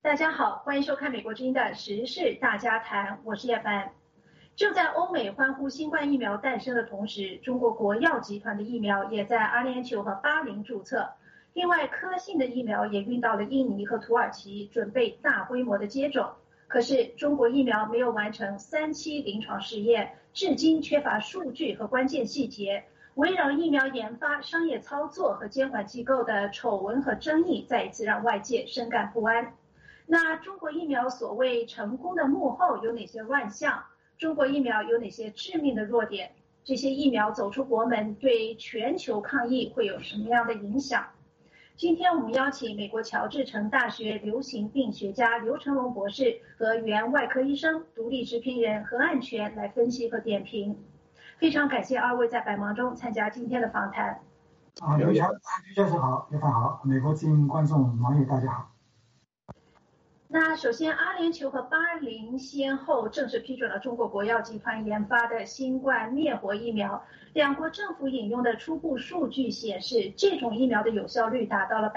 大家好，欢迎收看美国之音的时事大家谈，我是叶帆。正在欧美欢呼新冠疫苗诞生的同时，中国国药集团的疫苗也在阿联酋和巴林注册。另外，科兴的疫苗也运到了印尼和土耳其，准备大规模的接种。可是，中国疫苗没有完成3期临床试验，至今缺乏数据和关键细节。围绕疫苗研发、商业操作和监管机构的丑闻和争议，再一次让外界深感不安。那中国疫苗所谓成功的幕后有哪些乱象？中国疫苗有哪些致命的弱点？这些疫苗走出国门对全球抗疫会有什么样的影响？今天我们邀请美国乔治城大学流行病学家刘成龙博士和原外科医生、独立制片人何岸全来分析和点评。非常感谢二位在百忙中参加今天的访谈。 刘教授好，叶凡好，美国之音观众网友大家好。 那首先，阿联酋和巴林先后正式批准了中国国药集团研发的新冠灭活疫苗。两国政府引用的初步数据显示，这种疫苗的有效率达到了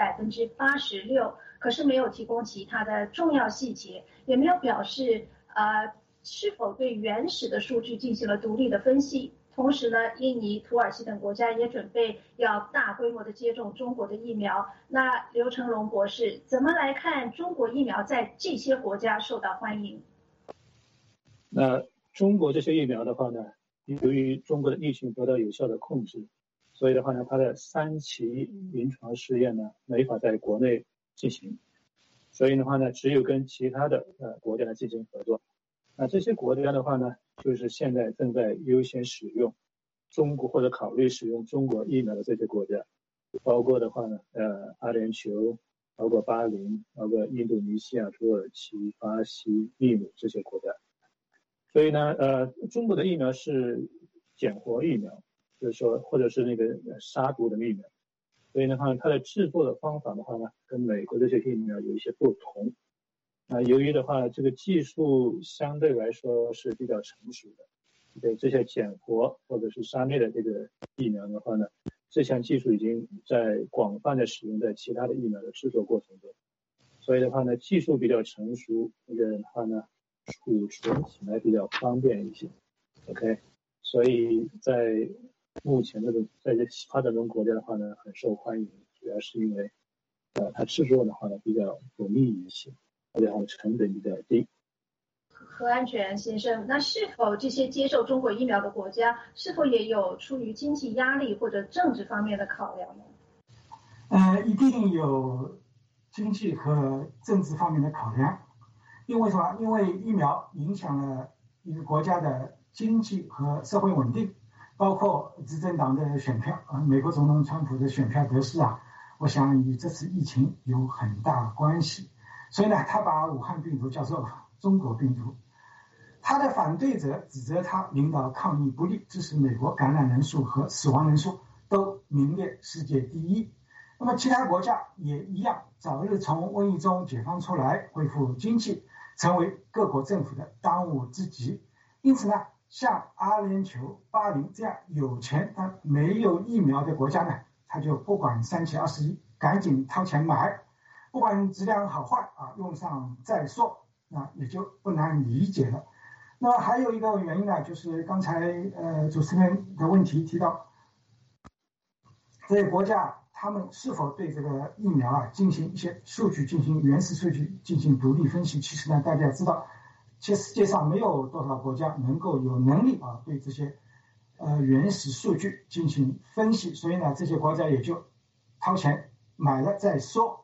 86%，可是没有提供其他的重要细节，也没有表示是否对原始的数据进行了独立的分析。同时呢，印尼、土耳其等国家也准备要大规模的接种中国的疫苗。那刘成龙博士怎么来看中国疫苗在这些国家受到欢迎？ 那中国这些疫苗的话呢，由于中国的疫情得到有效的控制，所以的话呢，它的3期临床试验呢没法在国内进行，所以的话呢，只有跟其他的国家来进行合作。那这些国家的话呢，就是现在正在优先使用中国或者考虑使用中国疫苗的这些国家，包括的话呢，阿联酋，包括巴林，包括印度尼西亚、土耳其、巴西、秘鲁这些国家。所以呢，中国的疫苗是减活疫苗，就是说或者是那个杀毒的疫苗。所以的话，它的制作的方法的话呢，跟美国这些疫苗有一些不同。由于的话，这个技术相对来说是比较成熟的，对这些减活或者是杀灭的这个疫苗的话呢，这项技术已经在广泛的使用在其他的疫苗的制作过程中，所以的话呢，技术比较成熟，这个的话呢，储存起来比较方便一些。OK， 所以在目前这种在这发展中国家的话呢，很受欢迎，主要是因为它制作的话呢比较容易一些。而且它的成本比较低。 何岸全先生，那是否这些接受中国疫苗的国家，是否也有出于经济压力或者政治方面的考量呢？ 一定有经济和政治方面的考量。因为什么？因为疫苗影响了一个国家的经济和社会稳定，包括执政党的选票。美国总统川普的选票得失我想与这次疫情有很大关系。所以呢，他把武汉病毒叫做中国病毒。他的反对者指责他领导抗疫不力，致使美国感染人数和死亡人数都名列世界第一。那么其他国家也一样，早日从瘟疫中解放出来，恢复经济，成为各国政府的当务之急。因此呢，像阿联酋、巴林这样有钱但没有疫苗的国家呢，他就不管3七21，赶紧掏钱买。不管质量好坏用上再说，那也就不难理解了。那么还有一个原因呢，就是刚才主持人的问题提到，这些国家他们是否对这个疫苗进行一些数据，进行原始数据进行独立分析？其实呢，大家知道，其实世界上没有多少国家能够有能力对这些原始数据进行分析，所以呢，这些国家也就掏钱买了再说。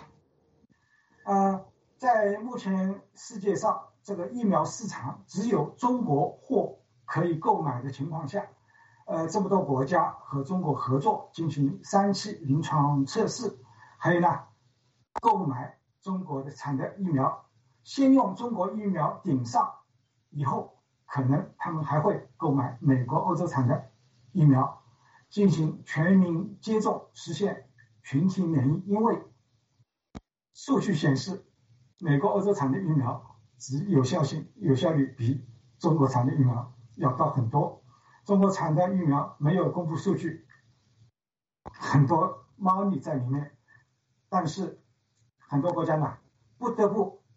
在目前世界上这个疫苗市场只有中国货可以购买的情况下，这么多国家和中国合作进行3期临床测试，还有呢，购买中国的产的疫苗，先用中国疫苗顶上，以后可能他们还会购买美国、欧洲产的疫苗，进行全民接种，实现群体免疫。因为数据显示，美国、欧洲产的疫苗有效率比中国产的疫苗要高很多。中国产的疫苗没有公布数据，很多猫腻在里面，但是很多国家呢不得不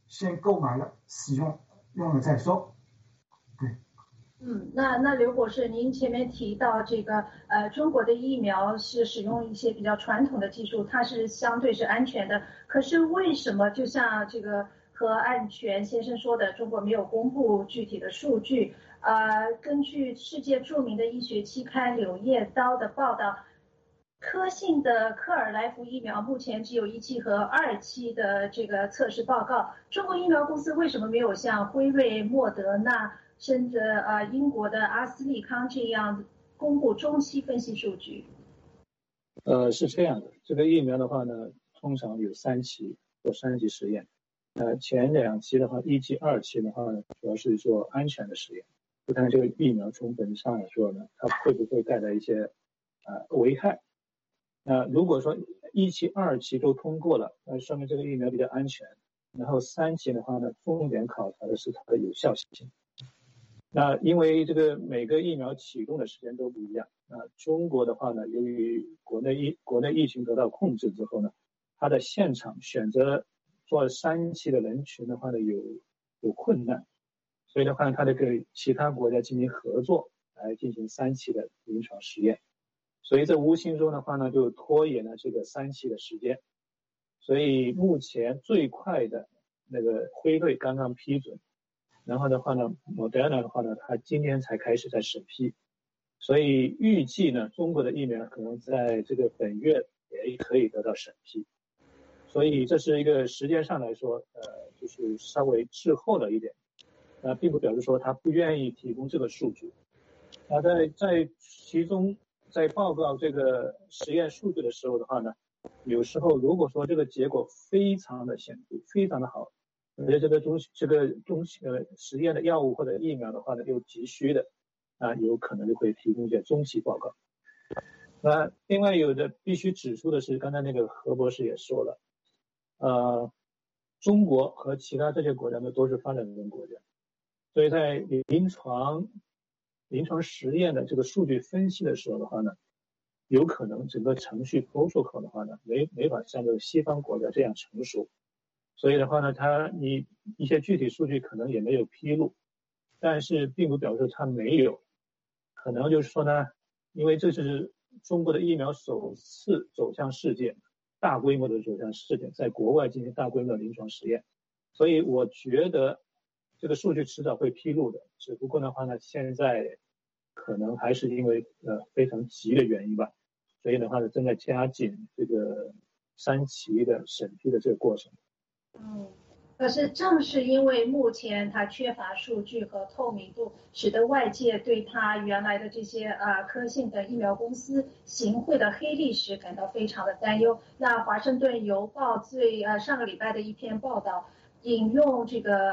先购买了使用，用了再说。对。 那刘博士，您前面提到这个中国的疫苗是使用一些比较传统的技术，它是相对是安全的。可是为什么就像这个何岸全先生说的，中国没有公布具体的数据？根据世界著名的医学期刊《柳叶刀》的报道，科兴的克尔来福疫苗目前只有1期和2期的这个测试报告。中国疫苗公司为什么没有像辉瑞、莫德纳甚至英国的阿斯利康这样公布中期分析数据？ 是这样的，这个疫苗的话呢，通常有3期做3级实验。前2期的话，1期、2期的话呢，主要是做安全的实验，就看这个疫苗从本质上来说呢，它会不会带来一些危害。如果说1期、2期都通过了，那说明这个疫苗比较安全。然后3期的话呢，重点考察的是它的有效性。那因为这个每个疫苗启动的时间都不一样。中国的话呢，由于国内疫情得到控制之后呢，它的现场选择做3期的人群的话呢，有困难，所以的话呢，它得跟其他国家进行合作来进行3期的临床实验。所以这无形中的话呢，就拖延了这个3期的时间。所以目前最快的那个辉瑞刚刚批准，然后的话呢，莫德纳的话呢，它今天才开始在审批。所以预计呢，中国的疫苗可能在这个本月也可以得到审批。所以这是一个时间上来说，就是稍微滞后了一点。并不表示说他不愿意提供这个数据。在其中在报告这个实验数据的时候的话呢，有时候如果说这个结果非常的显著，非常的好，而且这个实验的药物或者疫苗的话呢又急需的，有可能就会提供一些中期报告。另外有的必须指出的是，刚才那个何博士也说了，中国和其他这些国家呢都是发展中国家，所以在临床实验的这个数据分析的时候的话呢，有可能整个程序 protocol 的话呢，没法像这个西方国家这样成熟。所以的话呢，你一些具体数据可能也没有披露，但是并不表示它没有，可能就是说呢，因为这是中国的疫苗首次走向世界，大规模的走向世界，在国外进行大规模的临床实验，所以我觉得这个数据迟早会披露的，只不过的话呢，现在可能还是因为非常急的原因吧，所以的话呢，正在加紧这个3期的审批的这个过程。 可是正是因为目前它缺乏数据和透明度，使得外界对它原来的这些科兴的疫苗公司行贿的黑历史感到非常的担忧。那华盛顿邮报上个礼拜的一篇报道，引用这个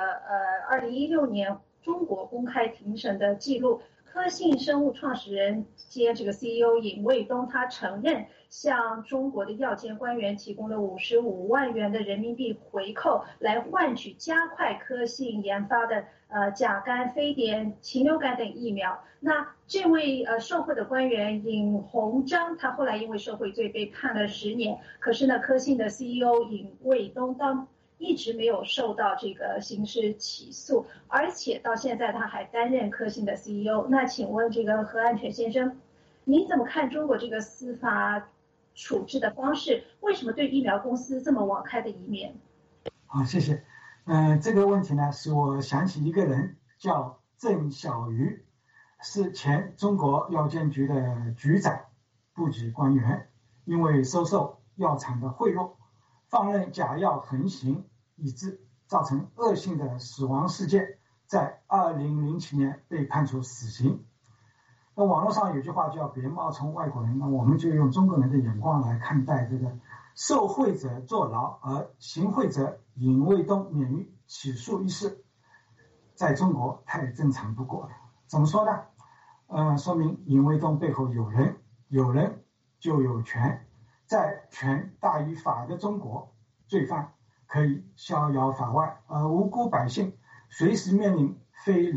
2016年中国公开庭审的记录，科兴生物创始人兼这个 CEO 尹卫东，他承认向中国的药监官员提供了55万元的人民币回扣，来换取加快科兴研发的甲肝、非典、禽流感等疫苗。那这位受贿的官员尹鸿章，他后来因为受贿罪被判了10年。可是呢，科兴的 CEO 尹卫东一直没有受到这个刑事起诉，而且到现在他还担任科兴的 CEO。那请问这个何岸全先生，您怎么看中国这个司法处置的方式？为什么对疫苗公司这么网开的一面？ 好，谢谢。这个问题呢，使我想起一个人，叫郑小瑜，是前中国药监局的局长、部级官员，因为收受药厂的贿赂，放任假药横行，以致造成恶性的死亡事件，在2007年被判处死刑。那网络上有句话叫别冒充外国人，那我们就用中国人的眼光来看待这个受贿者坐牢而行贿者尹卫东免于起诉一事，在中国太正常不过了。怎么说呢？说明尹卫东背后有人就有权，在权大于法的中国，罪犯可以逍遥法外，而无辜百姓随时面临飞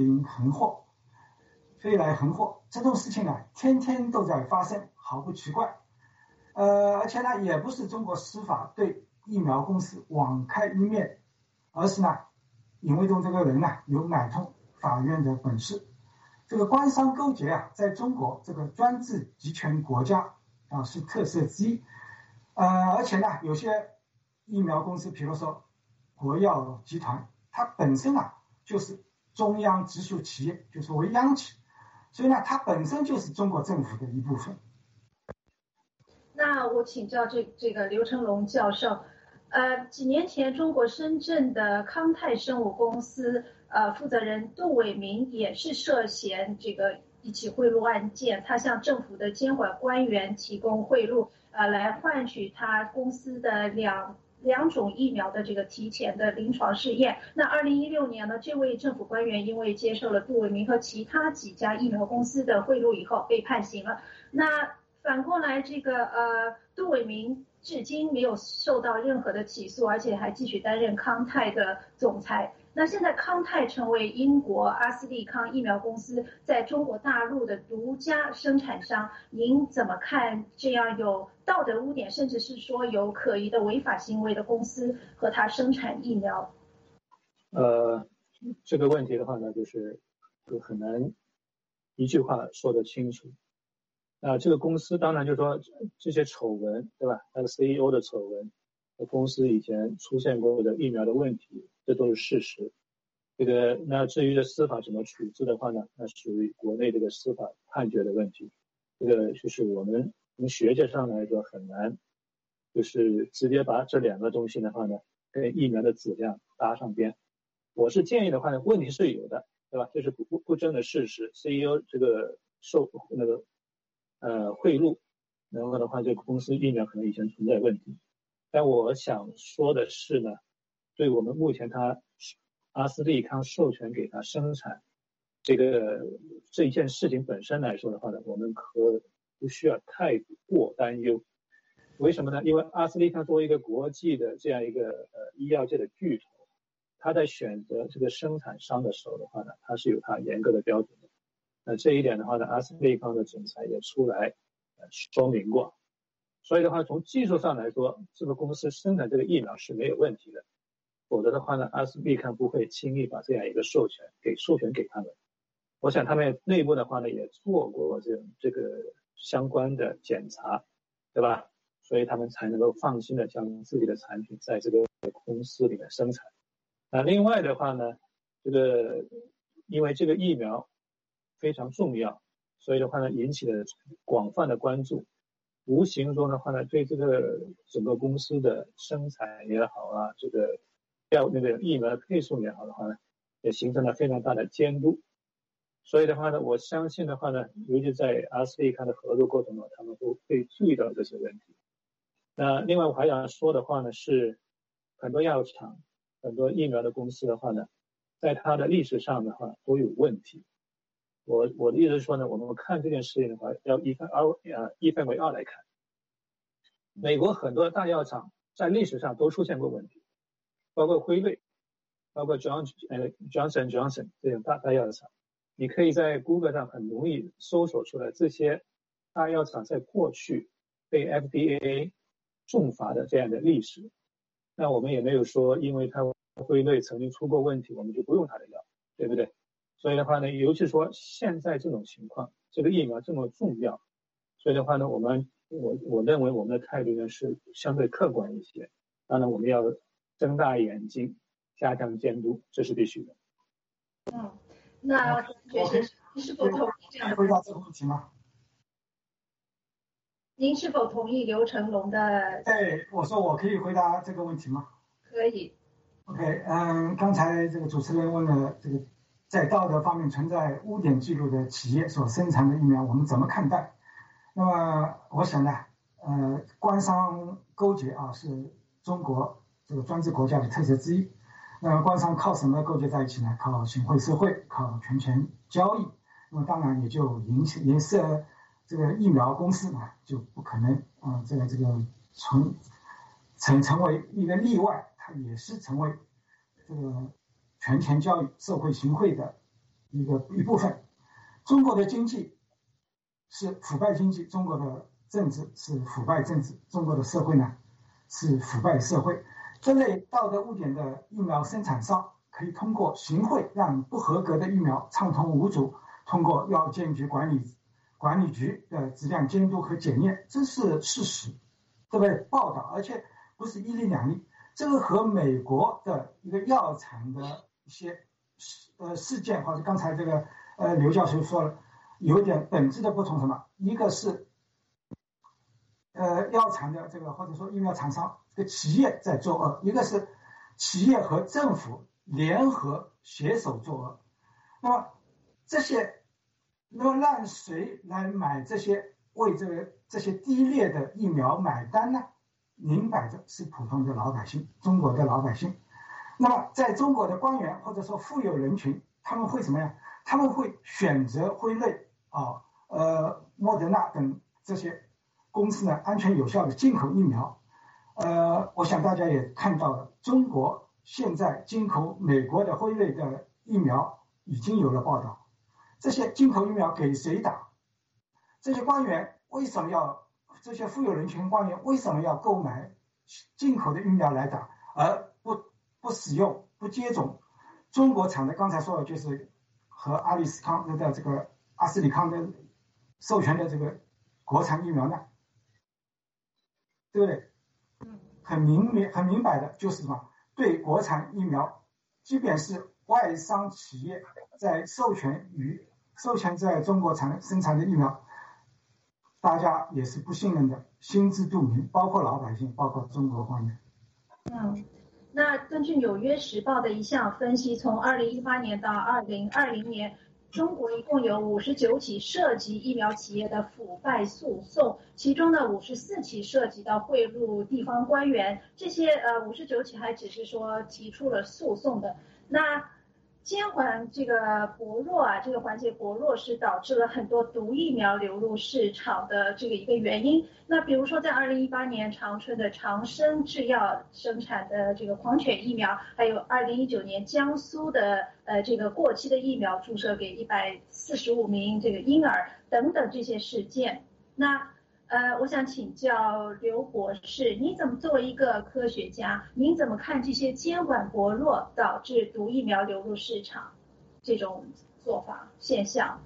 来横祸。这种事情啊，天天都在发生，毫不奇怪。而且呢，也不是中国司法对疫苗公司网开一面，而是呢， 尹卫东这个人呢有买通法院的本事。这个官商勾结啊，在中国这个专制集权国家啊是特色之一。而且呢，有些疫苗公司，比如说国药集团，它本身啊就是中央直属企业，就所谓央企，所以呢，它本身就是中国政府的一部分。 那我请教这个刘成龙教授，几年前中国深圳的康泰生物公司负责人杜伟明也是涉嫌这个一起贿赂案件，他向政府的监管官员提供贿赂，来换取他公司的两种疫苗的这个提前的临床试验。那2016年呢，这位政府官员因为接受了杜伟明和其他几家疫苗公司的贿赂以后被判刑了。那反过来，这个杜伟明至今没有受到任何的起诉，而且还继续担任康泰的总裁。那现在康泰成为英国阿斯利康疫苗公司在中国大陆的独家生产商，您怎么看这样有道德污点，甚至是说有可疑的违法行为的公司和它生产疫苗？ 这个问题的话呢，就很难一句话说得清楚。这个公司当然就是说这些丑闻，对吧？那个 CEO 的丑闻，公司以前出现过的疫苗的问题，这都是事实。那至于这司法怎么处置的话呢，那属于国内这个司法判决的问题。这个就是我们从学界上来说很难，就是直接把这两个东西的话呢，跟疫苗的质量搭上边。我是建议的话呢，问题是有的，对吧？这是不争的事实。CEO 这个受贿赂，然后的话，这个公司疫苗可能以前存在问题。但我想说的是呢，对我们目前阿斯利康授权给他生产这一件事情本身来说的话呢，我们不需要太过担忧。为什么呢？因为阿斯利康作为一个国际的这样一个医药界的巨头，他在选择这个生产商的时候的话呢，他是有他严格的标准的。那这一点的话呢，阿斯利康的总裁也出来说明过。所以的话，从技术上来说，这个公司生产这个疫苗是没有问题的。否则的话呢，阿斯利康不会轻易把这样一个授权给他们。我想他们内部的话呢，也做过这个相关的检查，对吧？所以他们才能够放心的将自己的产品在这个公司里面生产。那另外的话呢，因为这个疫苗非常重要，所以的话呢，引起了广泛的关注。无形中的话呢，对这个整个公司的生产也好啊，那个疫苗的配送也好的话呢，也形成了非常大的监督。所以的话呢，我相信的话呢，尤其在阿斯利康的合作过程中，他们都会注意到这些问题。那另外我还想说的话呢，是很多药厂、很多疫苗的公司的话呢，在它的历史上的话都有问题。我的意思是说呢，我们看这件事情的话，要一分为二来看。美国很多大药厂在历史上都出现过问题，包括辉瑞，包括 Johnson Johnson 这种大药厂，你可以在 Google 上很容易搜索出来这些大药厂在过去被 FDA 重罚的这样的历史。那我们也没有说因为它辉瑞曾经出过问题，我们就不用它的药，对不对？所以的话呢，尤其说现在这种情况，这个疫苗这么重要，所以的话呢，我认为我们的态度呢是相对客观一些。当然，我们要睁大眼睛，加强监督，这是必须的。 那您是否同意这样的回答这个问题吗？ 您是否同意刘成龙的？ 对，我说我可以回答这个问题吗？ 可以。 OK，刚才这个主持人问了这个在道德方面存在污点记录的企业所生产的疫苗，我们怎么看待？那么我想呢，官商勾结啊，是中国这个专制国家的特色之一。那么官商靠什么勾结在一起呢？靠行贿受贿，靠权钱交易。那么当然也就影射这个疫苗公司呢，就不可能这个成为一个例外，它也是成为这个权钱交易、受贿行贿的一部分。中国的经济是腐败经济，中国的政治是腐败政治，中国的社会呢是腐败社会。这类道德污点的疫苗生产商可以通过行贿让不合格的疫苗畅通无阻，通过药监局管理局的质量监督和检验，这是事实，对不对？报道，而且不是一例两例，这个和美国的一个药厂的一些事件，或者刚才这个刘教授说了，有点本质的不同。什么？一个是药厂的这个或者说疫苗厂商这个企业在作恶，一个是企业和政府联合携手作恶。那么让谁来买这些为这些低劣的疫苗买单呢？明摆着是普通的老百姓，中国的老百姓。那么在中国的官员或者说富有人群，他们会怎么样？他们会选择辉瑞莫德纳等这些公司呢安全有效的进口疫苗。我想大家也看到了，中国现在进口美国的辉瑞的疫苗已经有了报道。这些进口疫苗给谁打？这些官员为什么要？这些富有人群官员为什么要购买进口的疫苗来打，而不使用、不接种中国厂的？刚才说的就是和阿斯利康的授权的这个国产疫苗呢？对不对？很明白的就是什么？对国产疫苗，即便是外商企业在授权在中国生产的疫苗，大家也是不信任的，心知肚明，包括老百姓，包括中国官员。 那根据《纽约时报》的一项分析，从2018年到2020年，中国一共有59起涉及疫苗企业的腐败诉讼，其中的54起涉及到贿赂地方官员，这些59起还只是说提出了诉讼的。那监管这个薄弱这个环节薄弱是导致了很多毒疫苗流入市场的这个一个原因。那比如说在2018年长春的长生制药生产的这个狂犬疫苗，还有2019年江苏的这个过期的疫苗注射给145名这个婴儿等等这些事件。那我想请教刘博士，你怎么作为一个科学家，您怎么看这些监管薄弱导致毒疫苗流入市场这种做法现象？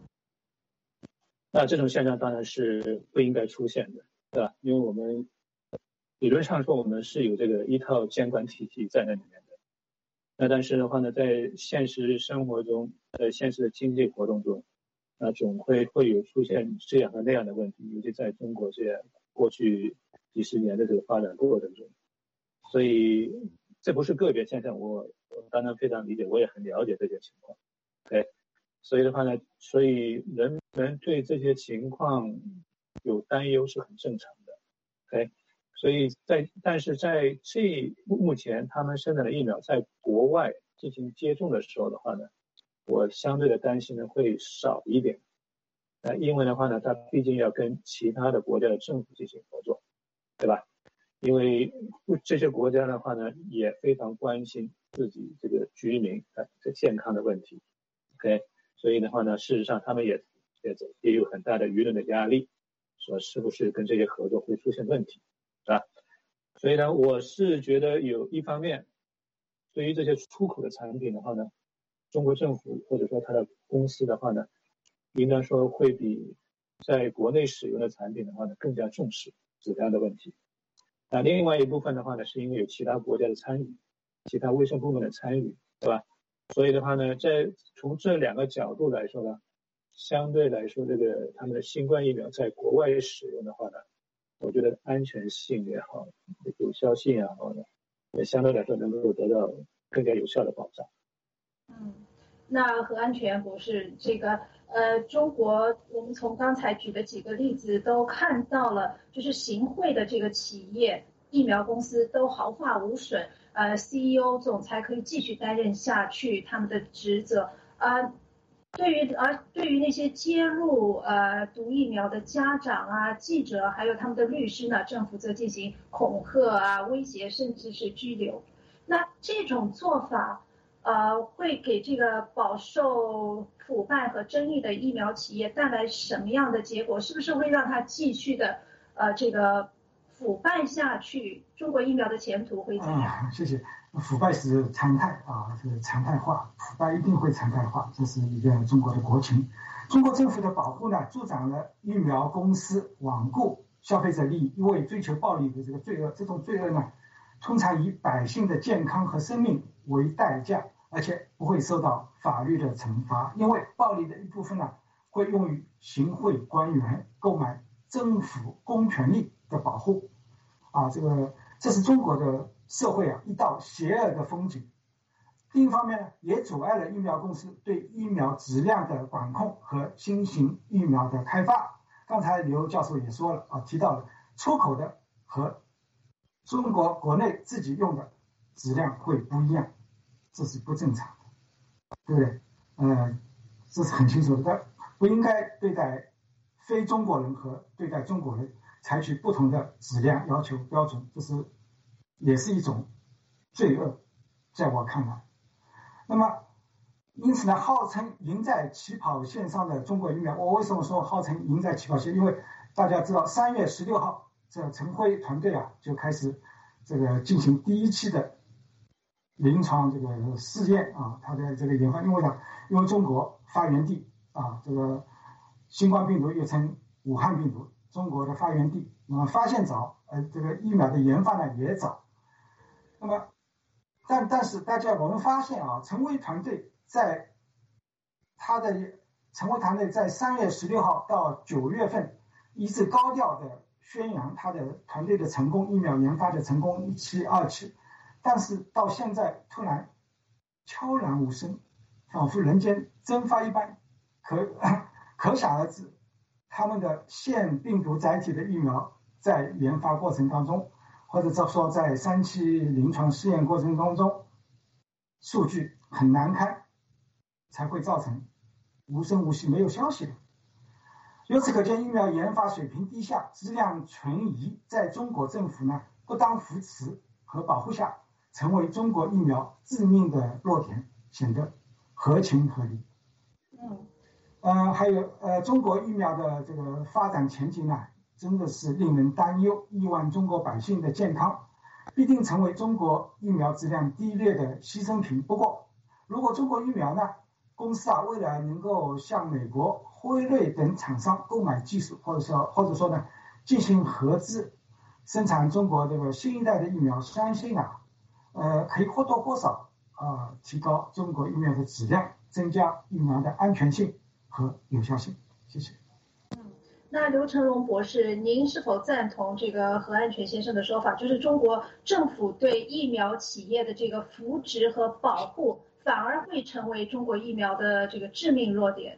那这种现象当然是不应该出现的，对吧？因为我们理论上说我们是有这个一套监管体系在那里面的。那但是的话呢，在现实生活中，在现实的经济活动中，那总会有出现这样和那样的问题，尤其在中国这样过去几十年的这个发展过程中，所以这不是个别现象，我当然非常理解，我也很了解这些情况。OK， 所以的话呢，所以人们对这些情况有担忧是很正常的。OK， 所以但是在目前他们生产的疫苗在国外进行接种的时候的话呢，我相对的担心呢会少一点。因为的话呢，它毕竟要跟其他的国家的政府进行合作，对吧？因为这些国家的话呢，也非常关心自己这个居民的健康的问题。OK， 所以的话呢，事实上他们也有很大的舆论的压力，说是不是跟这些合作会出现问题，是吧？所以呢，我是觉得有一方面，对于这些出口的产品的话呢，中国政府或者说它的公司的话呢，应当说会比在国内使用的产品的话呢更加重视质量的问题。那另外一部分的话呢，是因为有其他国家的参与，其他卫生部门的参与，对吧？所以的话呢，从这两个角度来说呢，相对来说这个他们的新冠疫苗在国外使用的话呢，我觉得安全性也好，有效性也好呢，也相对来说能够得到更加有效的保障。 那核安全不是这个中国我们从刚才举的几个例子都看到了，就是行贿的这个企业疫苗公司都毫发无损，CEO 总裁可以继续担任下去他们的职责对于那些揭露毒疫苗的家长记者还有他们的律师呢，政府则进行恐吓威胁甚至是拘留。那这种做法会给这个饱受腐败和争议的疫苗企业带来什么样的结果？是不是会让它继续的这个腐败下去，中国疫苗的前途会怎样？ 谢谢。腐败是常态啊，是常态化，腐败一定会常态化，这是一个中国的国情。中国政府的保护呢，助长了疫苗公司罔顾消费者利益，因为追求暴利的这个罪恶。这种罪恶呢，通常以百姓的健康和生命为代价，而且不会受到法律的惩罚，因为暴利的一部分呢，会用于行贿官员购买政府公权力的保护。这是中国的社会一道邪恶的风景。另一方面呢，也阻碍了疫苗公司对疫苗质量的管控和新型疫苗的开发。刚才刘教授也说了提到了出口的和中国国内自己用的质量会不一样，这是不正常的，对不对？这是很清楚的，但不应该对待非中国人和对待中国人采取不同的质量要求标准，这是也是一种罪恶，在我看来。那么因此呢，号称赢在起跑线上的中国疫苗，我为什么说号称赢在起跑线？因为大家知道3月16号这陈辉团队就开始这个进行第一期的临床这个试验它的这个研发。因为中国发源地这个新冠病毒又称武汉病毒，中国的发源地，那么发现早，这个疫苗的研发呢也早。那么但是我们发现陈辉团队在3月16号到9月份一直高调的宣扬他的团队的成功，疫苗研发的成功1期2期，但是到现在突然悄然无声，仿佛人间蒸发一般，可想而知他们的腺病毒载体的疫苗在研发过程当中，或者说在3期临床试验过程当中数据很难看，才会造成无声无息没有消息的。由此可见，疫苗研发水平低下，质量存疑，在中国政府呢不当扶持和保护下，成为中国疫苗致命的弱点，显得合情合理。还有中国疫苗的这个发展前景呢，真的是令人担忧。亿万中国百姓的健康必定成为中国疫苗质量低劣的牺牲品。不过，如果中国疫苗呢公司未来能够向美国、辉瑞等厂商购买技术，或者说呢进行合资生产中国这个新一代的疫苗，相信可以或多或少提高中国疫苗的质量，增加疫苗的安全性和有效性。谢谢。 那刘成龙博士，您是否赞同这个何安全先生的说法，就是中国政府对疫苗企业的这个扶植和保护，反而会成为中国疫苗的这个致命弱点？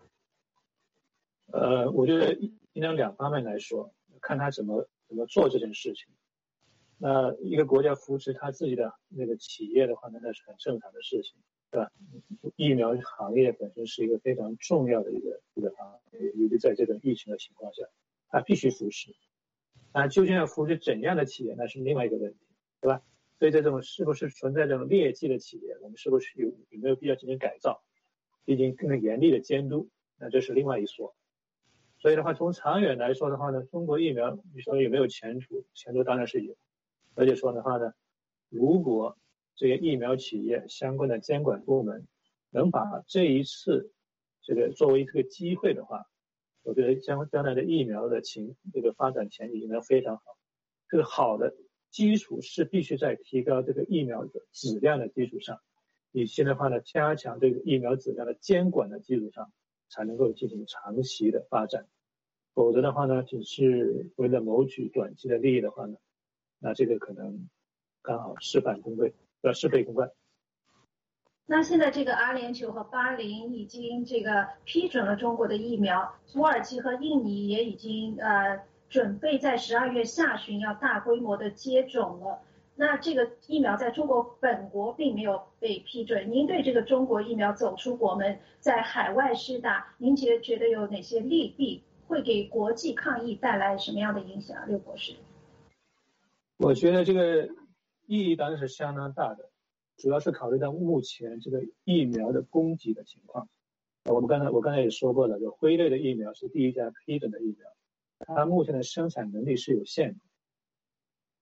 我觉得应当2方面来说，看他怎么做这件事情。那一个国家扶持他自己的那个企业的话呢，那是很正常的事情，对吧？疫苗行业本身是一个非常重要的一个行业，尤其在这种疫情的情况下，它必须扶持。究竟要扶持怎样的企业，那是另外一个问题，对吧？所以这种是不是存在这种劣迹的企业，我们是不是有没有必要进行改造，进行更严厉的监督，那这是另外一说。所以的话，从长远来说的话呢，中国疫苗你说有没有前途？前途当然是有。而且说的话呢，如果这些疫苗企业相关的监管部门能把这一次这个作为一个机会的话，我觉得将来的疫苗的这个发展前景应该非常好。这个好的基础是必须在提高这个疫苗的质量的基础上，以及的话呢，加强这个疫苗质量的监管的基础上，才能够进行长期的发展。否则的话呢，只是为了谋取短期的利益的话呢，那这个可能刚好事倍功半。 那现在这个阿联酋和巴林已经这个批准了中国的疫苗，土耳其和印尼也已经准备在12月下旬要大规模的接种了。那这个疫苗在中国本国并没有被批准，您对这个中国疫苗走出国门，在海外施打，您觉得有哪些利弊？会给国际抗疫带来什么样的影响？刘博士， 我觉得这个意义当然是相当大的，主要是考虑到目前这个疫苗的供给的情况。我刚才也说过了，就辉瑞的疫苗是第一家批准的疫苗，它目前的生产能力是有限的，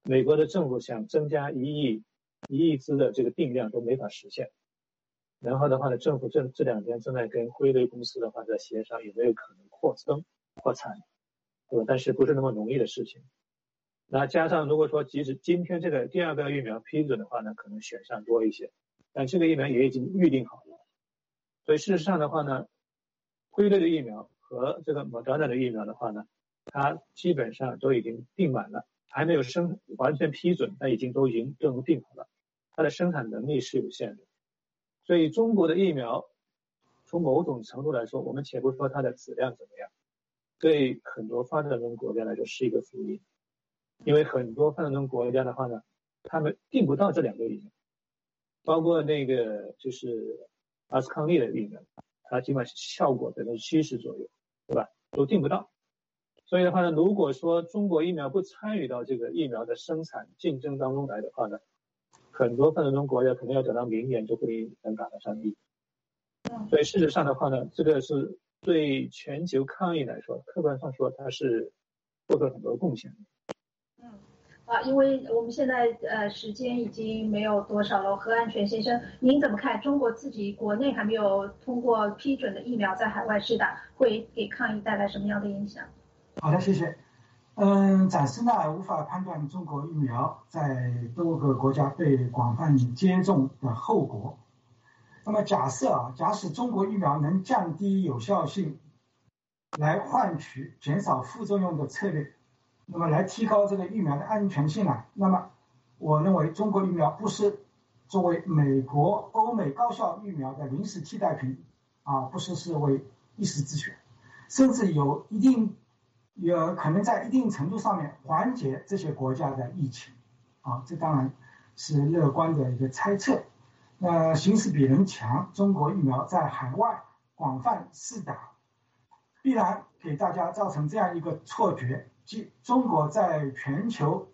美国的政府想增加一亿支的这个定量都没法实现。然后的话呢，政府这2天正在跟辉瑞公司的话在协商有没有可能扩产，对吧？但是不是那么容易的事情。那加上如果说即使今天这个第2个疫苗批准的话呢，可能选项多一些，但这个疫苗也已经预定好了。所以事实上的话呢，辉瑞的疫苗和这个Moderna的疫苗的话呢，它基本上都已经订满了，还没有完全批准，但都已经订好了。它的生产能力是有限的。所以中国的疫苗从某种程度来说，我们且不说它的质量怎么样，对很多发展中国家来说是一个福音。因为很多发展中国家的话呢，他们订不到这2个疫苗，包括那个就是阿斯康利的疫苗，它基本上效果70%左右，对吧？都订不到。所以的话呢，如果说中国疫苗不参与到这个疫苗的生产竞争当中来的话呢，很多发展中国家可能要等到明年就会能打得上疫苗。所以事实上的话呢，这个是对全球抗疫来说，客观上说它是做出了很多贡献的。 因为我们现在时间已经没有多少了，何安全先生，您怎么看中国自己国内还没有通过批准的疫苗在海外施打，会给抗疫带来什么样的影响？ 好的，谢谢。暂时呢无法判断中国疫苗在多个国家被广泛接种的后果。那么假使中国疫苗能降低有效性，来换取减少副作用的策略，那么来提高这个疫苗的安全性呢？那么我认为中国疫苗不是作为美国、欧美高效疫苗的临时替代品不是为一时之选，甚至有可能在一定程度上面缓解这些国家的疫情这当然是乐观的一个猜测。形势比人强，中国疫苗在海外广泛施打，必然给大家造成这样一个错觉，即中国在全球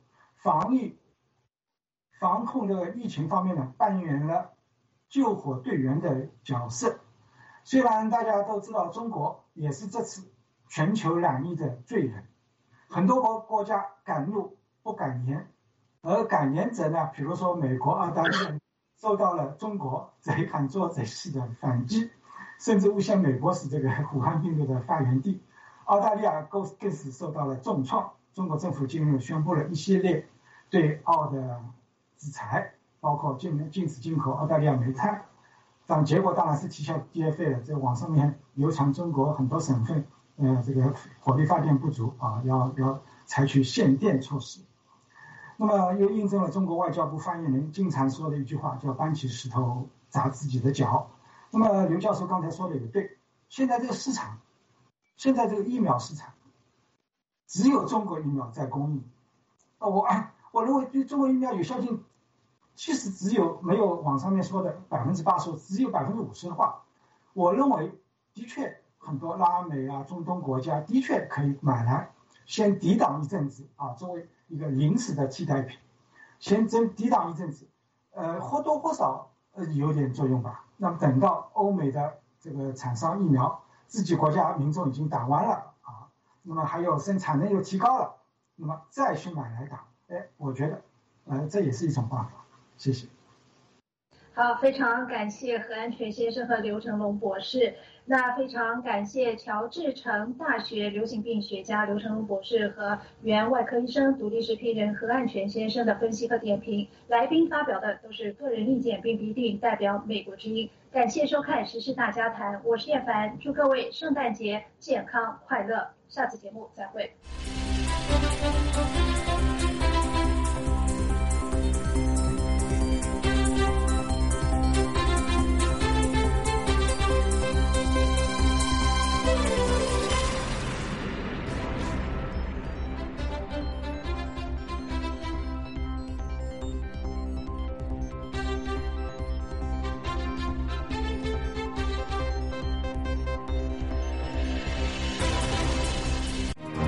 防控的疫情方面呢，扮演了救火队员的角色。虽然大家都知道中国也是这次全球染疫的罪人，很多国家敢怒不敢言，而敢言者呢，比如说美国、澳大利亚受到了中国贼喊捉贼式的反击，甚至诬陷美国是这个武汉病毒的发源地。澳大利亚更是受到了重创，中国政府近日宣布了一系列对澳的制裁，包括禁止进口澳大利亚煤炭，但结果当然是啼笑皆非了。这个网上面流传中国很多省份这个火力发电不足要采取限电措施。那么又印证了中国外交部发言人经常说的一句话，叫搬起石头砸自己的脚。那么刘教授刚才说的也对，现在这个疫苗市场只有中国疫苗在供应。我认为对中国疫苗有效性其实没有网上面说的80%，只有50%的话，我认为的确很多拉美中东国家的确可以买来先抵挡一阵子作为一个临时的替代品，先抵挡一阵子，或多或少有点作用吧。那么等到欧美的这个厂商疫苗自己国家民众已经打完了那么还有生产能又提高了，那么再去买来打，我觉得这也是一种办法。谢谢。 好，非常感谢何安全先生和刘成龙博士。那非常感谢乔治城大学流行病学家刘成龙博士和原外科医生、独立时评人何安全先生的分析和点评。来宾发表的都是个人意见，并不一定代表美国之音。感谢收看《时事大家谈》，我是叶凡，祝各位圣诞节健康快乐，下次节目再会。